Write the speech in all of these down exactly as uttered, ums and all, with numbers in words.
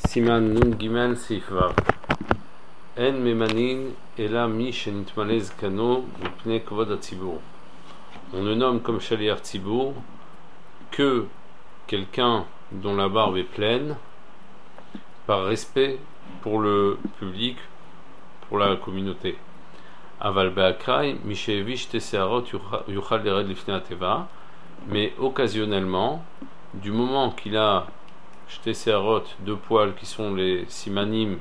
Siman Nun Gimel Seif Vav. En Memanin Ela Mi Shenitmale Zkano Mipne Kovod HaTzibur. On ne nomme comme Shaliach Tzibur que quelqu'un dont la barbe est pleine par respect pour le public, pour la communauté. Aval Be'akrai Mishevish Tesearot Yuchal Dered Lifnei Ateva. Mais occasionnellement, du moment qu'il a jeté Searot, deux poils qui sont les simanim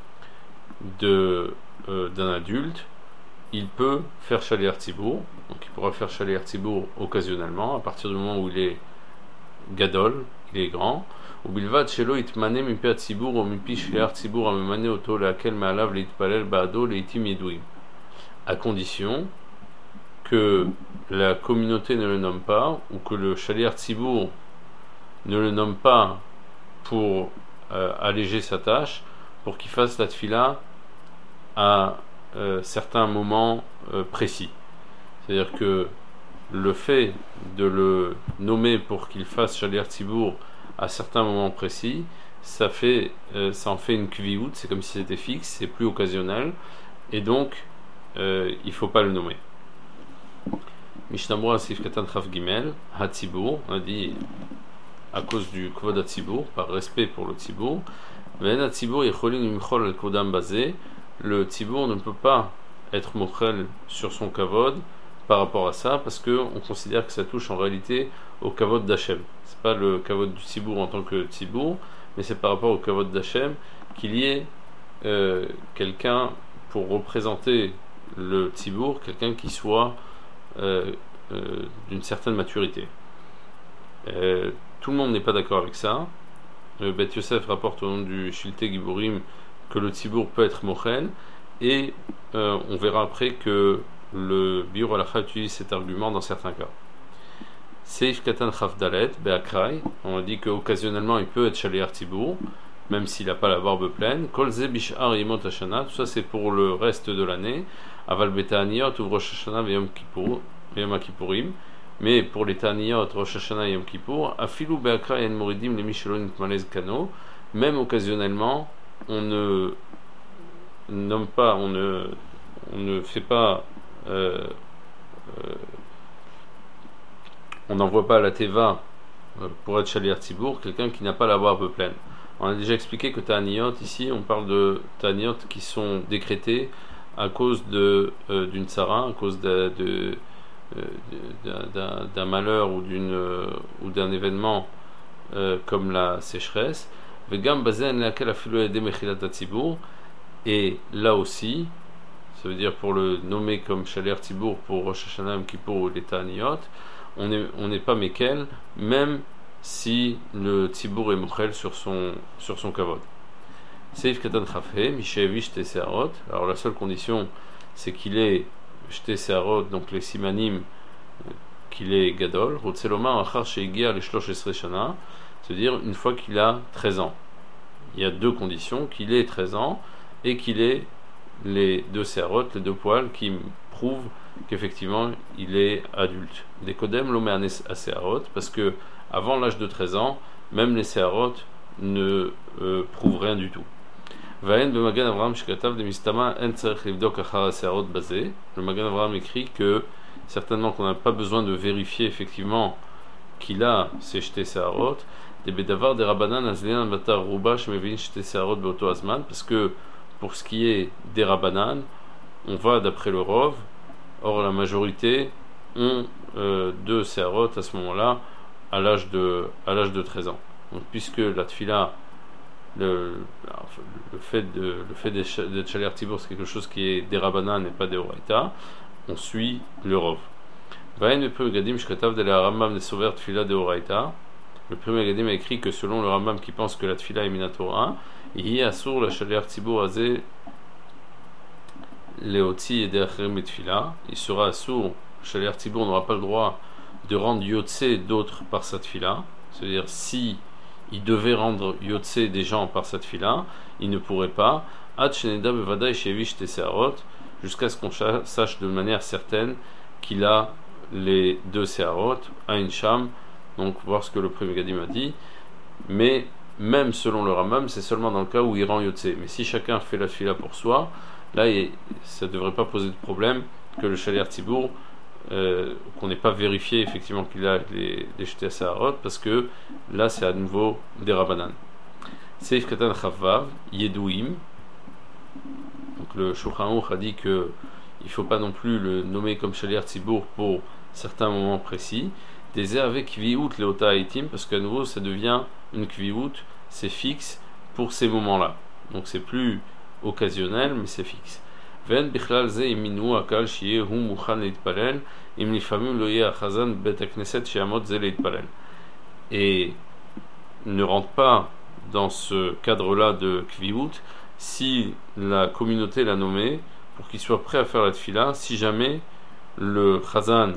de, euh, d'un adulte, il peut faire Shaliach Tzibur. Donc il pourra faire Shaliach Tzibur occasionnellement, à partir du moment où il est gadol, il est grand. Ou bilvad shelo itmane mipi hatzibur ou mipi shaliach tzibur amemane oto leakel me'alav leitpalel ba'ado leitim yeduim. À condition que la communauté ne le nomme pas, ou que le Shaliach Tzibur ne le nomme pas pour euh, alléger sa tâche, pour qu'il fasse la tfila à euh, certains moments euh, précis. C'est-à-dire que le fait de le nommer pour qu'il fasse Shaliach Tzibur à certains moments précis, ça, fait, euh, ça en fait une kviout, c'est comme si c'était fixe, c'est plus occasionnel, et donc euh, il ne faut pas le nommer. Mishnah Sif Katan Chaf Gimel, Hatzibur, on a dit à cause du Kvod Hatzibur, par respect pour le Tzibur, Ven Hatzibur Yecholin Yimchol al Kodam Bazé, le Tzibur ne peut pas être mochel sur son Kavod par rapport à ça, parce qu'on considère que ça touche en réalité au Kavod d'Hachem. C'est pas le Kavod du Tzibur en tant que Tzibur, mais c'est par rapport au Kavod d'Hachem qu'il y ait euh, quelqu'un pour représenter le Tzibur, quelqu'un qui soit Euh, euh, d'une certaine maturité. Euh, tout le monde n'est pas d'accord avec ça. Euh, Bet Yosef rapporte au nom du Shiltei Giburim que le Tzibur peut être mochen, et euh, on verra après que le Biur Halacha utilise cet argument dans certains cas. Seif Katan Chaf Dalet Be'akrai, on a dit qu'occasionnellement il peut être Shaliach Tzibur, même s'il n'a pas la barbe pleine. Kol Ze Bishar Yemot Hashana, tout ça c'est pour le reste de l'année. Aval Beta'aniyot ou Rosh Hashanah Yom Kippur, Yom Kippurim, mais pour les Ta'aniyot, Rosh Hashanah Yom Kippur, Afilu Be'akra Yen Moridim Lemi Shelo Nitmalez Kano, même occasionnellement, on ne nomme pas, on ne, on ne fait pas, euh, euh, on n'envoie pas à la Teva pour être Shaliach Tzibur quelqu'un qui n'a pas la barbe pleine. On a déjà expliqué que Ta'aniyot, ici, on parle de Ta'aniyot qui sont décrétés à cause de, euh, d'une tzara, à cause de, de, euh, d'un, d'un malheur ou, d'une, euh, ou d'un événement euh, comme la sécheresse. Et là aussi, ça veut dire pour le nommer comme Shaliach Tzibur pour Rosh Hashanah Yom Kippur ou les Ta'aniyot, on n'est on n'est pas mekel, même si le Tzibur est mochel sur son, sur son kavod. Seif Katan Chafhe, Mishevish Tesearot. Alors la seule condition, c'est qu'il ait jeté Searot, donc les simanim, qu'il est gadol. Rotseloma Achar Sheigia les Shlosh Esre Shana, c'est-à-dire une fois qu'il a treize ans. Il y a deux conditions, qu'il ait treize ans et qu'il ait les deux Searot, les deux poils, qui prouvent qu'effectivement il est adulte. Des Kodem l'Omer à Searot, parce que avant l'âge de treize ans, même les Searot ne euh, prouvent rien du tout. Le Magan Avraham écrit que certainement qu'on n'a pas besoin de vérifier effectivement qu'il a ses jeté Searot, parce que pour ce qui est des Rabbanan, on va d'après le Rov, or la majorité ont euh, deux Searot à ce moment-là, à l'âge de, à l'âge de treize ans. Donc puisque la tfila, le, le fait de le fait d'être Shaliach Tzibur, c'est quelque chose qui est des Rabbanan et pas des Oraita, on suit le Rov. Le premier Gadim a écrit que selon le Rambam qui pense que la tfila est minatora, il y a asur la Shaliach Tzibur azé leotzi et derachem et tfila, il sera asur, Shaliach Tzibur n'aura pas le droit de rendre yotse d'autres par sa tfila, c'est-à-dire si il devait rendre yotse des gens par cette fila, il ne pourrait pas, jusqu'à ce qu'on sache de manière certaine qu'il a les deux seharot, un sham, donc voir ce que le premier Gadim a dit, mais même selon le Rambam, c'est seulement dans le cas où il rend Yotse. Mais si chacun fait la fila pour soi, là, ça ne devrait pas poser de problème que le Shaliach Tzibour, euh, qu'on n'ait pas vérifié effectivement qu'il a les, les jetés à Saharot, parce que là, c'est à nouveau des Rabbanan. Seif Katan Chavav, Yedouim. Donc le Shulchan Aruch a dit que il ne faut pas non plus le nommer comme Shaliach Tzibour pour certains moments précis. Des avec Kviout Leota Haitim, parce qu'à nouveau, ça devient une Kviout, c'est fixe pour ces moments-là. Donc c'est plus occasionnel, mais c'est fixe. Ven Bichlal Ze Iminu Akal Shie Hu Mukhan Leitpalel, Im Lifamim Loye Achazan Bet Knesset Sheamot Ze Leitpalel. Et ne rentre pas dans ce cadre-là de Kviout si la communauté l'a nommé pour qu'il soit prêt à faire la tfila, si jamais le Chazan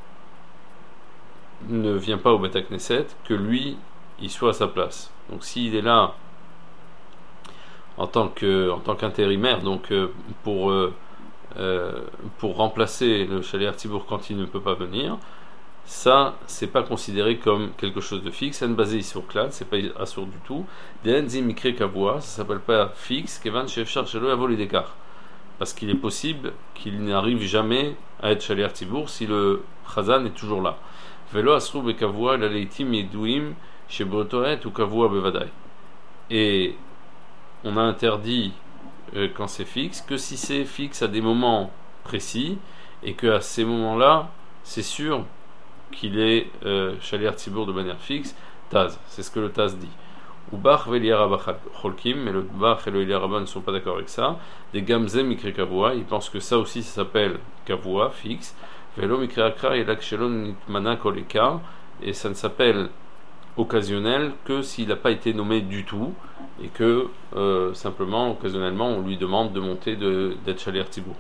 ne vient pas au Bet Knesset, que lui, il soit à sa place. Donc s'il est là en tant que en tant qu'intérimaire, donc euh, pour euh, euh, pour remplacer le Shaliach Tzibour quand il ne peut pas venir, ça c'est pas considéré comme quelque chose de fixe. C'est basé sur clad, c'est pas assourd du tout. D'enzi mikre kavua, ça s'appelle pas fixe. Kevan shefshar shelo yavo lidekar, parce qu'il est possible qu'il n'arrive jamais à être Shaliach Tzibour si le Chazan est toujours là. Velo asrou bekavua la leitim yedouim shebotoet ou kavua bevadai. Et on a interdit euh, quand c'est fixe que si c'est fixe à des moments précis et que à ces moments-là, c'est sûr qu'il est euh, Shaliach Tzibour de manière fixe. Taz, c'est ce que le Taz dit. Ou Bach veliarabba cholkim, mais le Bach et le Eliarabba ne sont pas d'accord avec ça. Des gamzem mikre kavua, ils pensent que ça aussi ça s'appelle kavua, fixe. Velo mikre akra et lakshelon nitmana koleka, et ça ne s'appelle occasionnel que s'il n'a pas été nommé du tout et que euh, simplement occasionnellement on lui demande de monter de, d'être Shaliach Tzibour.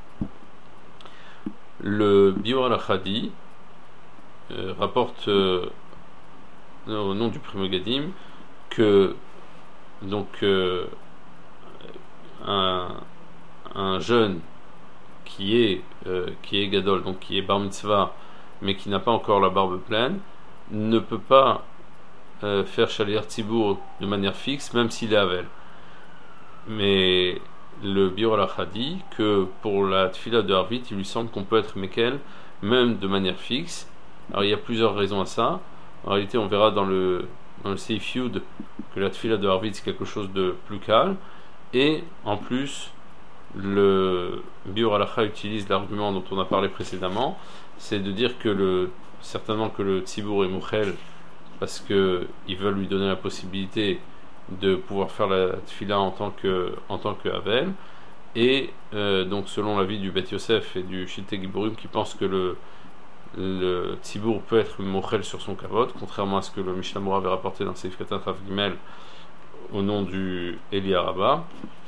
Le Biur al-Achadi euh, rapporte euh, au nom du Pri Megadim que donc euh, un, un jeune qui est euh, qui est gadol, donc qui est bar mitzvah mais qui n'a pas encore la barbe pleine, ne peut pas Euh, faire Shaliach Tzibour de manière fixe, même s'il est Avel. Mais le Biur al-Acha dit que pour la Tfila de Harvit, il lui semble qu'on peut être Mekel, même de manière fixe. Alors il y a plusieurs raisons à ça. En réalité, on verra dans le, dans le Seif Yud que la Tfila de Harvit c'est quelque chose de plus calme. Et en plus, le Biur al-Acha utilise l'argument dont on a parlé précédemment, c'est de dire que le, certainement que le Tzibour est Mouchel, parce qu'ils veulent lui donner la possibilité de pouvoir faire la tfila en tant que en tant que Havel, et euh, donc selon l'avis du Bet Yosef et du Shiltei Giborim qui pensent que le le Tzibour peut être mochel sur son kavod, contrairement à ce que le Mishnah Moura avait rapporté dans Seif Katan Chav Gimel au nom du Eliarabba.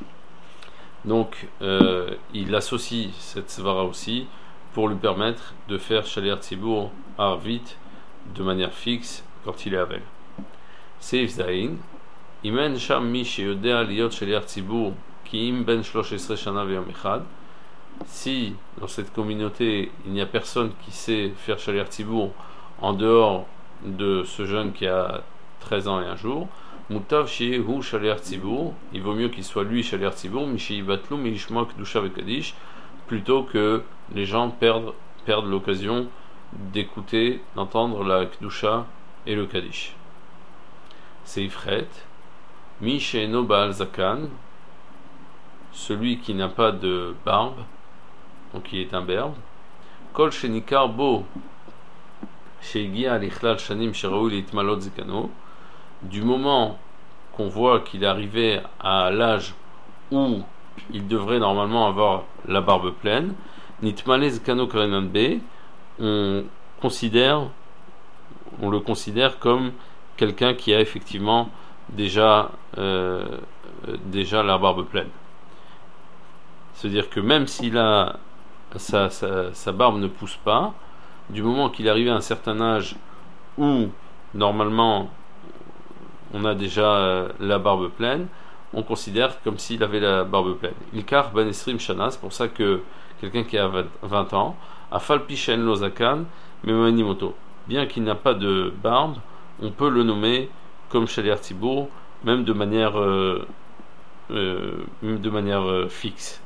Donc euh, il associe cette svara aussi pour lui permettre de faire Shaliach Tzibour Harvit de manière fixe quand il est Havel. Seif Zayin, Imen Sham Mi Sheyodea Liot Shaliach Tzibour Ki Im Ben Shlosh Esre Shana V'Yom Echad. Si dans cette communauté il n'y a personne qui sait faire Shaliach Tzibour en dehors de ce jeune qui a treize ans et un jour, Mutav Shehu Shaliach Tzibour, il vaut mieux qu'il soit lui Shaliach Tzibour, Mishi Batlu Mishma Kedusha Vekadish, plutôt que les gens perdent, perdent l'occasion d'écouter, d'entendre la Kedusha et le Kaddish. Seifret, Mi She'eno Baal Zakan, celui qui n'a pas de barbe, donc qui est un berbe. Kol Shenikar Bo Sheigia Alichlal Shanim Sheraoui Litmalot Zikano, du moment qu'on voit qu'il est arrivé à l'âge où il devrait normalement avoir la barbe pleine, Nitmale Zikano Karenan B, on considère on le considère comme quelqu'un qui a effectivement déjà, euh, déjà la barbe pleine. C'est-à-dire que même si la, sa, sa, sa barbe ne pousse pas, du moment qu'il est arrivé à un certain âge où normalement on a déjà euh, la barbe pleine, on considère comme s'il avait la barbe pleine. Ilkar ben esrim shana, c'est pour ça que quelqu'un qui a vingt ans, afal pishen lozakan memanimoto, bien qu'il n'a pas de barbe, on peut le nommer comme Shaliach Tzibour même de manière, euh, euh, même de manière euh, fixe.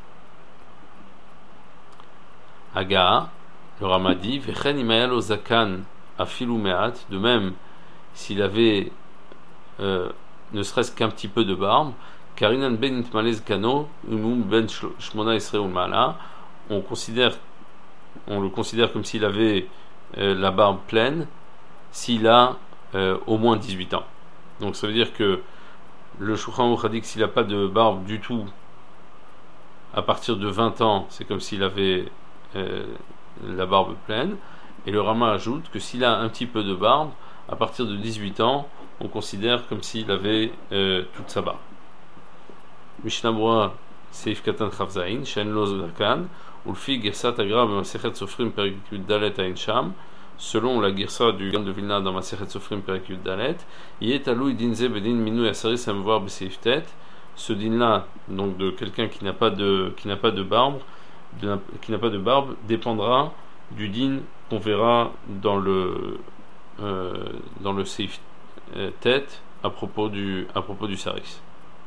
Haga, le Ramadi, Vechen imayal ozakan afilu me'at, de même s'il avait euh, ne serait-ce qu'un petit peu de barbe, Karinan ben itmalez kano, umum ben shmona israel mala, on considère, on le considère comme s'il avait euh, la barbe pleine, s'il a euh, au moins dix-huit ans. Donc ça veut dire que le Shulchan Aruch a dit que s'il n'a pas de barbe du tout, à partir de vingt ans, c'est comme s'il avait euh, la barbe pleine. Et le Rama ajoute que s'il a un petit peu de barbe, à partir de dix-huit ans, on considère comme s'il avait euh, toute sa barbe. Mishnah Berurah, Seif Katan Chavzaïn, Shen Lo Zakan, Ulfi Girsat Agra Masechet Sofrim Perek Yud Dalet Ain Sham, selon la Girsa du Gaon de Vilna dans Masechet Sofrim Perek Yud Dalet, Yet Alou Dinze Bedin Minou Yasaris Amvoir Beseif Tet, ce din-là, donc de quelqu'un qui n'a pas de qui n'a pas de barbe, de, qui n'a pas de barbe, dépendra du din qu'on verra dans le euh, dans le Seif Tet à propos du à propos du saris.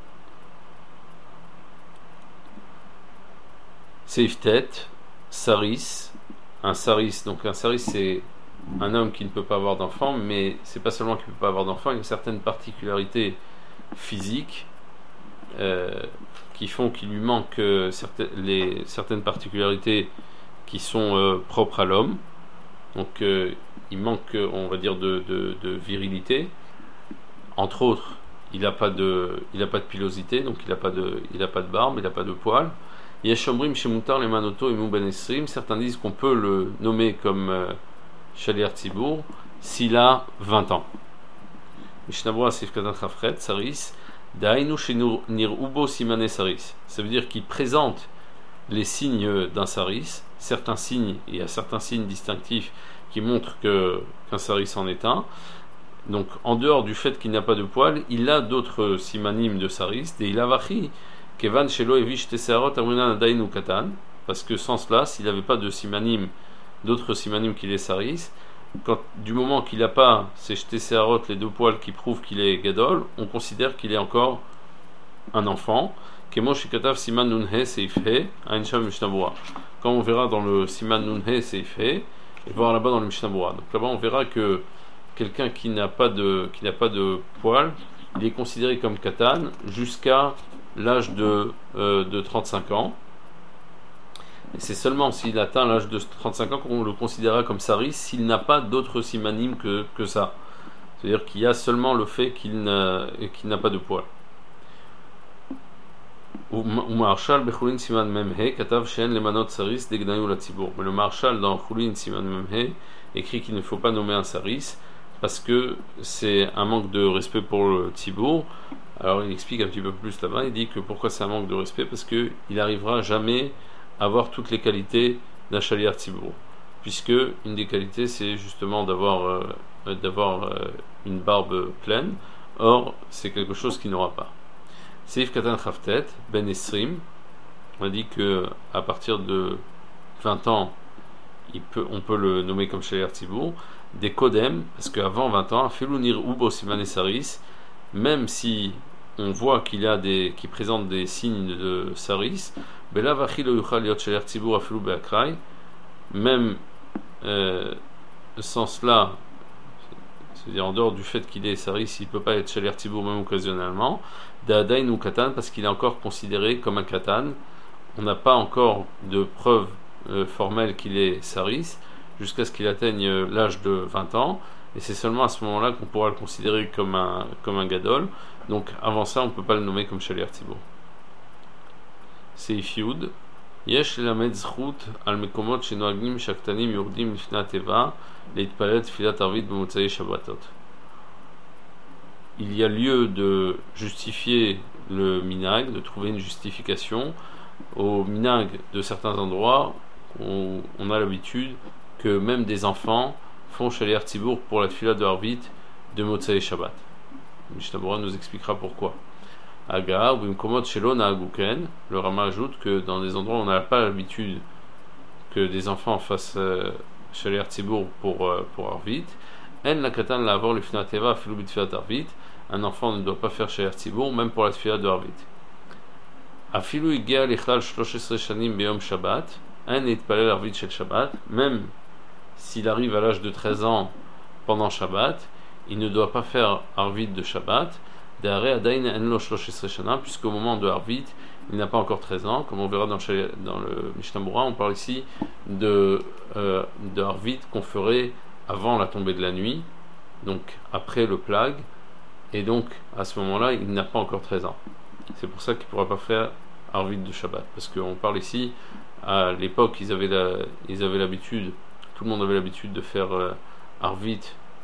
Seif Tet, saris, un saris, donc un saris c'est un homme qui ne peut pas avoir d'enfant, mais c'est pas seulement qu'il ne peut pas avoir d'enfant, il y a certaines particularités physiques euh, qui font qu'il lui manque euh, certaines, les, certaines particularités qui sont euh, propres à l'homme. Donc euh, il manque, on va dire, de, de, de virilité. Entre autres, il n'a pas de, il n'a pas de pilosité, donc il n'a pas de, il n'a pas de barbe, il n'a pas de poils. Yeshomrim shemutar les manoto et moubenesrim. Certains disent qu'on peut le nommer comme euh, Shaliach Tzibour s'il a vingt ans. Mishnah Berurah Seif Katan Chafret Saris Dainu Shenir Ubo Simane Saris. Ça veut dire qu'il présente les signes d'un saris, certains signes, il y a certains signes distinctifs qui montrent que, qu'un saris en est un. Donc en dehors du fait qu'il n'a pas de poils, il a d'autres simanimes de saris, des ilavachi. Kevan Shelo Evish Tesearot Amunan Dainu Katan, parce que sans cela, s'il n'avait pas de simanim, d'autres simanim qu'il est saris, quand, du moment qu'il n'a pas ces Tesearot, les deux poils qui prouvent qu'il est gadol, on considère qu'il est encore un enfant. Kemo Shikatav Siman Nunhe Seifhe, Ainsham Mishnah Berurah. Quand on verra dans le Siman Nunhe Seifhe, et voir là-bas dans le Mishnah Berurah. Donc là-bas, on verra que quelqu'un qui n'a pas de, qui n'a pas de poils, il est considéré comme katan jusqu'à l'âge de, euh, de trente-cinq ans. Et c'est seulement s'il atteint l'âge de trente-cinq ans qu'on le considérera comme saris s'il n'a pas d'autres simanim que, que ça. C'est-à-dire qu'il y a seulement le fait qu'il n'a, qu'il n'a pas de poils. Mais le Maharshal dans Chulin Siman Memhe écrit qu'il ne faut pas nommer un saris parce que c'est un manque de respect pour le Tzibour. Alors il explique un petit peu plus là-bas, il dit que pourquoi c'est un manque de respect, parce qu'il n'arrivera jamais à avoir toutes les qualités d'un Shaliach Tzibour, puisque une des qualités c'est justement d'avoir, euh, d'avoir euh, une barbe pleine, or c'est quelque chose qu'il n'aura pas. Seif Katan Chavtet, Ben Esrim, on a dit que à partir de vingt ans, il peut, on peut le nommer comme Shaliach Tzibour. Des Kodem, parce qu'avant vingt ans, Felunir Ubo Siman Saris, même si on voit qu'il a des, qu'il présente des signes de saris, Belavachi lo yuchal yot Shaliach Tzibour afilu be'akrai, même euh, sans cela, c'est-à-dire en dehors du fait qu'il est saris, il ne peut pas être Shaliach Tzibour même occasionnellement. Da'adain ou katan, parce qu'il est encore considéré comme un katan. On n'a pas encore de preuve euh, formelle qu'il est saris, jusqu'à ce qu'il atteigne l'âge de vingt ans, et c'est seulement à ce moment-là qu'on pourra le considérer comme un, comme un gadol. Donc avant ça, on ne peut pas le nommer comme Shaliach Tzibour. Seif Yud Yesh lelamed zchut al mekomot shenoagim shaktanim yurdim lifnei hateva leitpalel tfilat arvit b'motzei shabbatot. Il y a lieu de justifier le minag, de trouver une justification au minag de certains endroits où on a l'habitude que même des enfants font Shaliach Tzibour pour la tefila de Arvit de Motzei Shabbat. Mishnah Berurah nous expliquera pourquoi. Aga, ou Bimkomot Shelo Naaguken, le Rama ajoute que dans des endroits où on n'a pas l'habitude que des enfants fassent euh, Shaliach Tzibour pour, euh, pour Arvit, En la katan la avoir le finateva filu bitfilat Arvit, un enfant ne doit pas faire Shaliach Tzibour, même pour la tefila de Arvit. Afilu igia lichlal treize shanim beyom Shabbat, un itpalel Arvit shel Shabbat, même s'il arrive à l'âge de treize ans pendant Shabbat, il ne doit pas faire Arvit de Shabbat, puisqu'au moment de Arvit, il n'a pas encore treize ans, comme on verra dans le, dans le Mishnah Berurah, on parle ici de, euh, de Arvit qu'on ferait avant la tombée de la nuit, donc après le plague, et donc à ce moment-là, il n'a pas encore treize ans. C'est pour ça qu'il ne pourra pas faire Arvit de Shabbat, parce qu'on parle ici, à l'époque, ils avaient la, ils avaient l'habitude, tout le monde avait l'habitude de faire euh, Arvit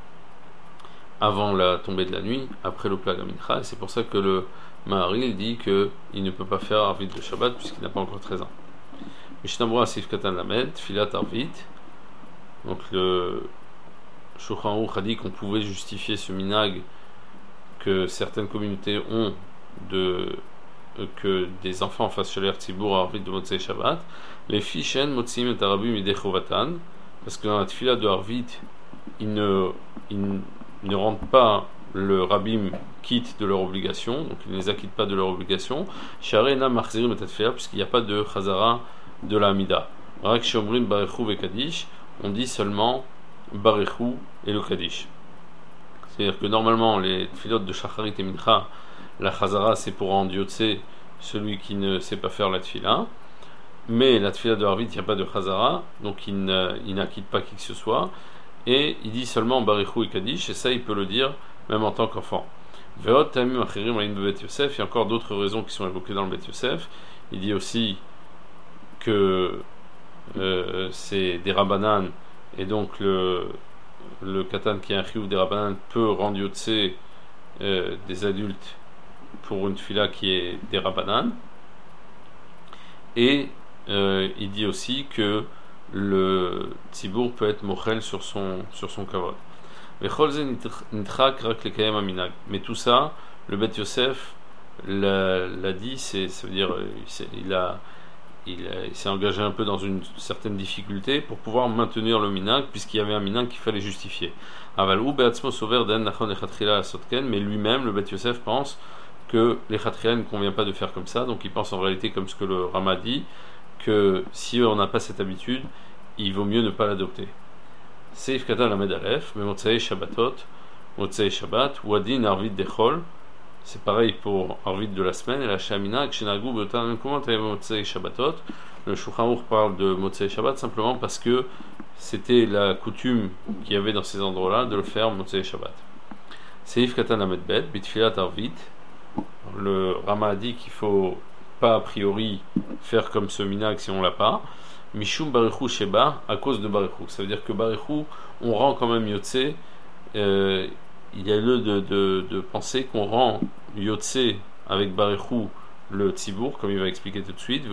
avant la tombée de la nuit, après le plague à Mincha, et c'est pour ça que le Maharil dit qu'il ne peut pas faire Arvit de Shabbat puisqu'il n'a pas encore treize ans. Mishnah Berurah Sif Katan Lamed, Filat Arvit. Donc le Shulchan Aruch a dit qu'on pouvait justifier ce minag que certaines communautés ont de euh, que des enfants fassent Shaliach Tzibour à Arvit de Motzei Shabbat. Les Fishen Motzim et Arabim Midei Chovatan, parce que dans la tefila de Arvit, ils ne, ils ne rendent pas le rabbim quitte de leur obligation, donc ils ne les acquittent pas de leur obligation. Sharena Marzirim et Tefila, puisqu'il n'y a pas de Chazara de la Amida. Rak Shomrim Barechu et Kaddish, on dit seulement Barechu et le Kaddish. C'est-à-dire que normalement, les filotes de Shacharit et Mincha, la Chazara c'est pour rendre Yotse celui qui ne sait pas faire la tefila. Mais la tefila de Arvit, il n'y a pas de Chazara, donc il, il n'acquitte pas qui que ce soit. Et il dit seulement Barechu et Kaddish, et ça il peut le dire même en tant qu'enfant. Veot Tamim Achirim Aïn Bet Yosef, il y a encore d'autres raisons qui sont évoquées dans le Bet Yosef. Il dit aussi que euh, c'est des Rabbanan, et donc le, le Katan qui est un Chiyuv des Rabbanan peut rendre Yotse euh, des adultes pour une fila qui est des Rabbanan. Et euh, il dit aussi que le Tzibour peut être mochel sur son, sur son kavod. Mais tout ça, le Bet Yosef l'a, l'a dit, c'est, ça veut dire il, a, il, a, il s'est engagé un peu dans une certaine difficulté pour pouvoir maintenir le minag, puisqu'il y avait un minag qu'il fallait justifier. Mais lui-même, le Bet Yosef pense que les Khatriya ne convient pas de faire comme ça, donc il pense en réalité comme ce que le Rama dit, que si on n'a pas cette habitude, il vaut mieux ne pas l'adopter. Seif Katan Lamed Aleph, mais Motzei Shabbatot, Motzei Shabbat, Wadin Arvit Dechol, c'est pareil pour Arvit de la semaine, et la Shamina, Kshenagou Beotan, comment t'as Motzei Shabbatot. Le Shulchan Aruch parle de Motzei Shabbat simplement parce que c'était la coutume qu'il y avait dans ces endroits-là de le faire Motzei Shabbat. Seif Katan Lamed Bet, Bitfilat Arvit, le Rama a dit qu'il faut pas a priori faire comme ce minag si on l'a pas. Mishum Barechu Sheba, à cause de Barechu. Ça veut dire que Barechu, on rend quand même Yotse. Euh, il y a lieu de, de, de penser qu'on rend Yotse avec Barechu le Tzibour, comme il va expliquer tout de suite.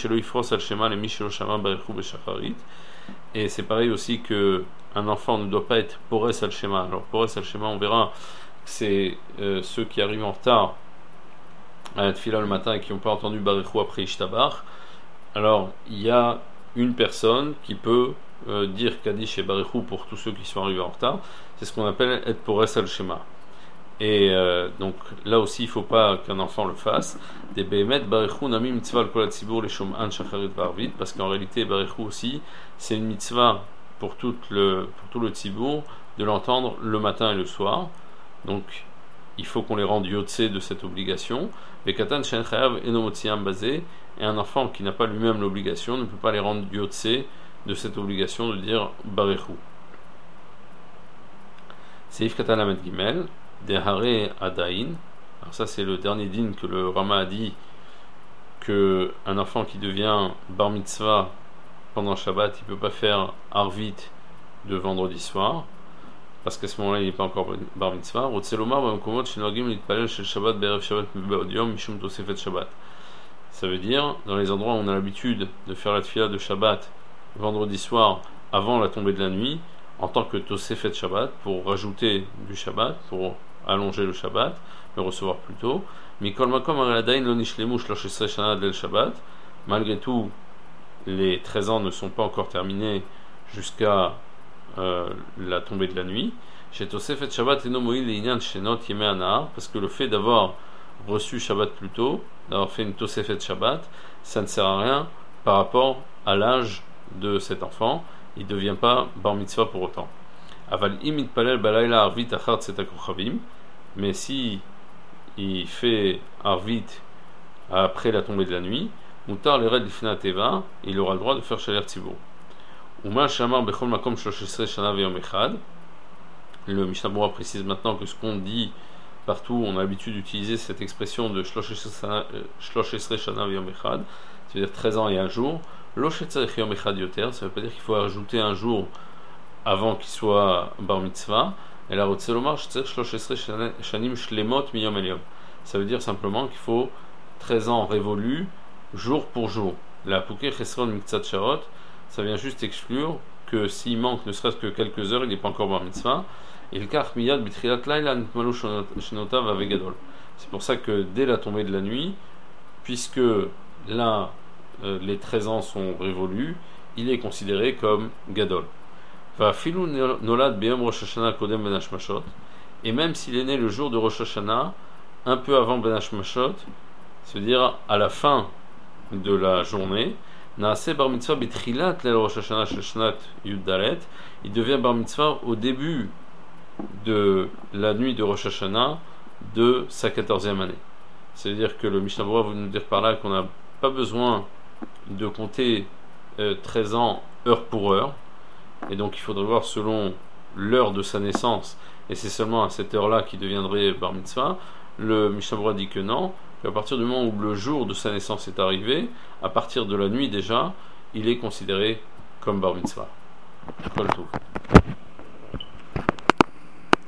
Et c'est pareil aussi que un enfant ne doit pas être Pores al Shema. Alors Pores al Shema, on verra, c'est euh, ceux qui arrivent en retard à la tefila le matin et qui n'ont pas entendu Barechu après Ishtabar. Alors il y a une personne qui peut euh, dire Kaddish et Barechu pour tous ceux qui sont arrivés en retard. C'est ce qu'on appelle être Pores al Shema. Et euh, donc là aussi il ne faut pas qu'un enfant le fasse. Des Behemet Barechu Nami Mitzvah al Kol HaTzibur Leshom'an Shacharit V'Arvit, parce qu'en réalité Barechu aussi c'est une mitzvah pour tout le, pour tout le Tzibur de l'entendre le matin et le soir. Donc il faut qu'on les rende Yotse de cette obligation. Et Katan Shen Chayav Enomotziam Bazé, et un enfant qui n'a pas lui-même l'obligation ne peut pas les rendre Yotse de cette obligation de dire Barechu. Seif Katan Lamed Gimel, Dehare Adain. Alors ça c'est le dernier din que le Rama a dit, que un enfant qui devient Bar Mitzvah pendant Shabbat, il ne peut pas faire Arvit de vendredi soir, parce qu'à ce moment-là il n'est pas encore Bar Mitzvah. Ça veut dire, dans les endroits où on a l'habitude de faire la tefila de Shabbat vendredi soir avant la tombée de la nuit, en tant que Tosefet Shabbat, pour rajouter du Shabbat, pour allonger le Shabbat, le recevoir plus tôt. Malgré tout, les treize ans ne sont pas encore terminés jusqu'à euh, la tombée de la nuit. Chez Tosefet Shabbat eno moïl l'inyan shenot yemei hanahar, parce que le fait d'avoir reçu Shabbat plus tôt, d'avoir fait une Tosefet Shabbat, ça ne sert à rien par rapport à l'âge de cet enfant. Il ne devient pas bar mitzvah pour autant. Aval im itpalel balayla arvit achar tzetat kochavim, mais si il fait arvit après la tombée de la nuit, mutar l'ered lifnei teva, il aura le droit de faire shaler tzibur. Uma shamar bechol makom shlosh esrei shana veyom echad. Le Mishnah Berurah précise maintenant que ce qu'on dit partout, on a l'habitude d'utiliser cette expression de shlosh esrei shana veyom echad, c'est-à-dire treize ans et un jour. Lo shetzarich yom echad yoter, ça ne veut pas dire qu'il faut ajouter un jour avant qu'il soit bar mitzvah. Et la rotzeh lomar shetzarich shlosh esrei shanim shlemot miyom el yom. Ça veut dire simplement qu'il faut treize ans révolus, jour pour jour. La pouké chesron miktzat sharot, ça vient juste exclure que s'il manque ne serait-ce que quelques heures, il n'est pas encore bar mitzvah. Et le kach miyad bitrilat laila nitmalu shenotav avegadol. C'est pour ça que dès la tombée de la nuit, puisque là euh, les treize ans sont révolus, il est considéré comme gadol. Va filu nolad beyom Rosh Hashanah kodem ben hashmashot. Et même s'il est né le jour de Rosh Hashanah, un peu avant ben hashmashot, c'est-à-dire à la fin de la journée, naaseh bar mitzvah bitrilat leil Rosh Hashanah shel shnat yud dalet, il devient bar mitzvah au début de la nuit de Rosh Hashanah de sa quatorzième année. C'est-à-dire que le Mishnah Berurah veut nous dire par là qu'on n'a pas besoin de compter euh, treize ans heure pour heure, et donc il faudrait voir selon l'heure de sa naissance, et c'est seulement à cette heure-là qu'il deviendrait bar mitzvah. Le Mishnah Berurah dit que non, qu'à partir du moment où le jour de sa naissance est arrivé, à partir de la nuit déjà, il est considéré comme bar mitzvah. Kol tov.